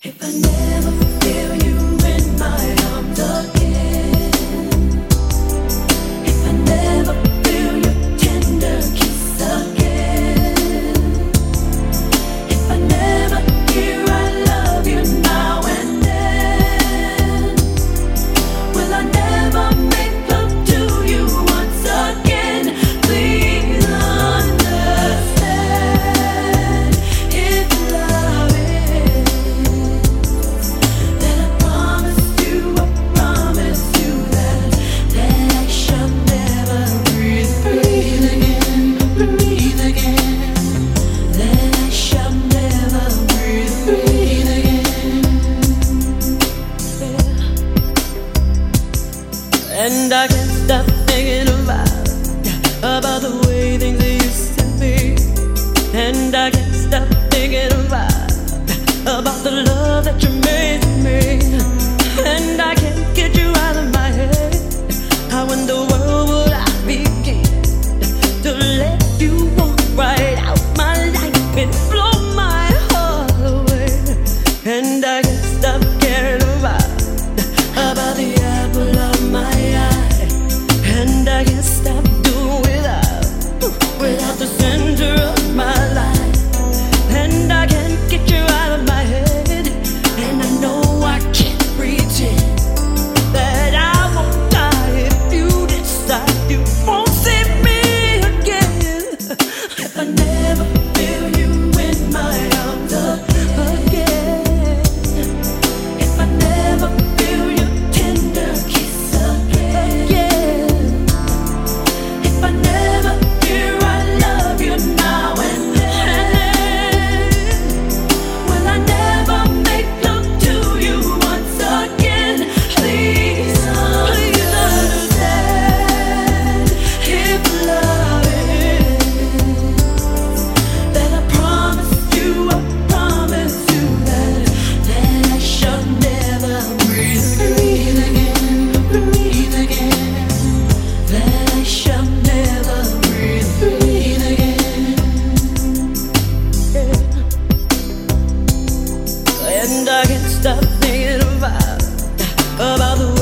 If I never feel you in my arms again, if I never feel your tender kiss again, if I never hear I love you now and then, will I never make love to you once again? Please understand, if love is, then I promise you that I shall never breathe again, that I shall never breathe again. And I can't stop thinking about the way things used to be. And I can't stop thinking about the love that you made to me. And I can't get you out of my head. How in the world would I begin to let you walk right out my life and blow my heart away? And I can't stop caring about the apple of my eye. And I can't stop doing without the center of my life. And I can't get you out of my head. And I know I can't pretend that I won't die if you decide you won't see me again. If I never feel you in my arms again, if I never feel your tender kiss again, if I never hear I love you now and then, will I never make love to you once again? Please understand, if love is, then I promise you that I shall never breathe again, that I shall never breathe again. And I can't stop thinking about the